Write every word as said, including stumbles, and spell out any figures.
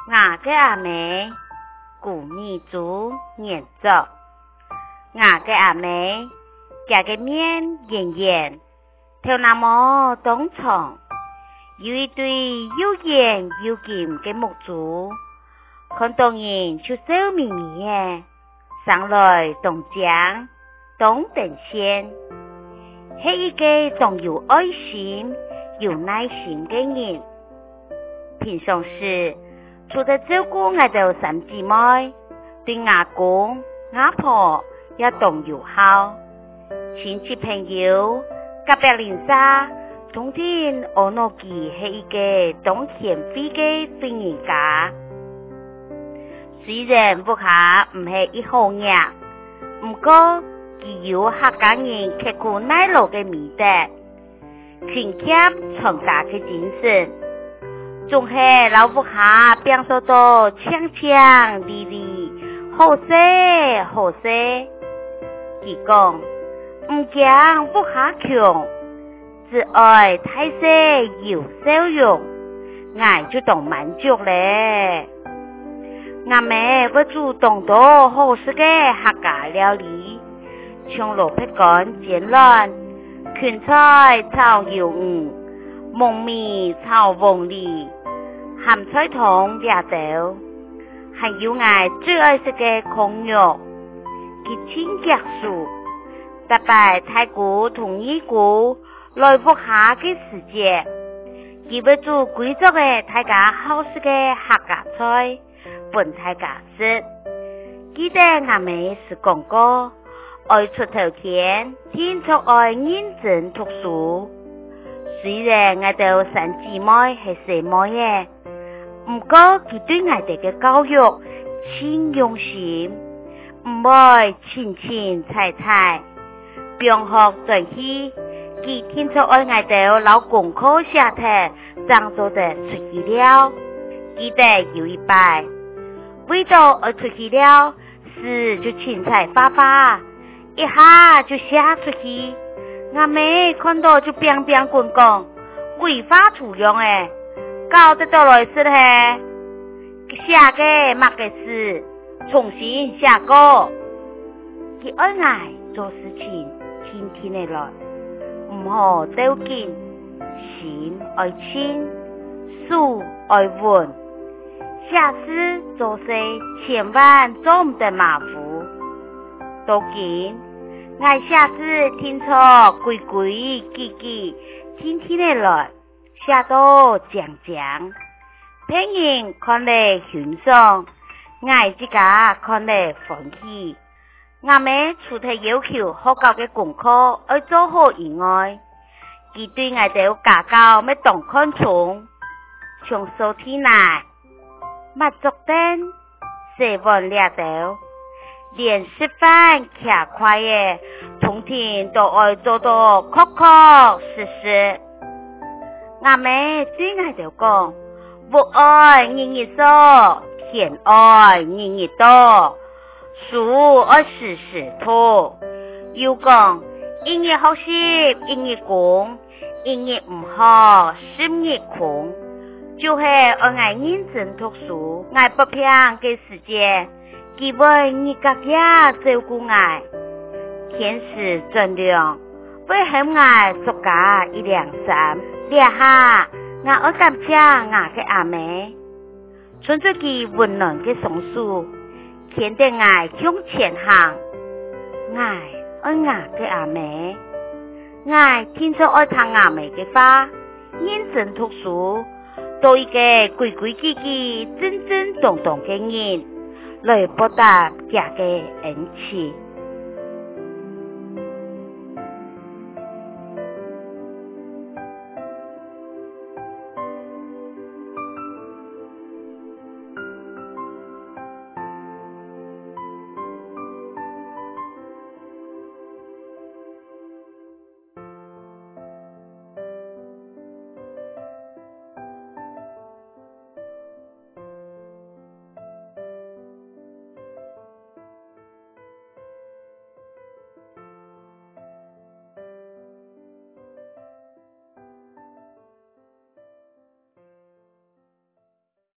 我嘅阿妹古年祖年作，我嘅阿妹家嘅面圆圆，头那么东床，有一对又圆又尖嘅木竹，看到人就笑眯眯嘅，上來東江東等縣，係一個仲有愛心有耐心嘅人。平常時除咗照顧我哋三姊妹，對阿公阿婆也同友好，親戚朋友隔壁鄰舍冬天我諾佢係一個懂賢惠嘅對人家。雖然屋下唔係一號嘢，不過佢有客家人刻苦耐勞嘅美德，勤儉傳家嘅精神，仲係老屋下變數到強強利利，好勢好勢。佢講唔驚屋下窮，只愛太勢有笑容，我就當滿足咧。我妹會煮動多好食嘅客家料理，像蘿蔔乾煎卵、芹菜炒魷魚、燜米炒鳳梨、鹹菜湯掠豆，還有我最愛食嘅控肉、吉青夾樹，特別太古同意古來屋下嘅時節，佢會煮貴族嘅大家好食嘅客家菜。本大家食，記得我妹是講過，愛出頭天，天出愛認真讀書。雖然我哋三姊妹係細妹嘅，不過佢對我哋嘅教育真用心，唔會輕輕踩踩，並學在去，佢天出愛我哋老功課下頭，裝作的出去了。記得有一擺。味道而出去了，事就青菜花花，一下就寫出去。我妹看到就乒乒滾滾，鬼花圖樣誒，搞得到來是咧，寫嘅默嘅事，重新寫過。佢愛我做事情，天天的來，唔好走緊，心愛親，書愛穩。下次做事千萬做唔得馬虎，都見我下次聽錯規規矩矩，天天的來寫到講講，別人看嚟欣賞，我自家看嚟歡喜。我妹除咗要求學校嘅功課要做好以外，佢對我哋家教咩當看重，從數天來。麥竹燈，四碗掠豆，連食飯徛快嘅，通天都愛做到確確實實。我妹對我就講，不愛人一做，偏愛人一多，書愛時時讀。又講，一日學習一日功，一日唔學十日空。就係愛我認真讀書，愛不平嘅時節，基本你家家照顧我，天時盡量，為很愛作家一兩三，兩下我愛感謝我嘅阿妹，存住佢溫暖嘅松樹，牽得我向前行，愛愛我嘅阿妹，愛聽咗愛聽阿妹嘅話，認真讀書。做一個規規矩矩、正正當當嘅人，來報答家嘅恩賜。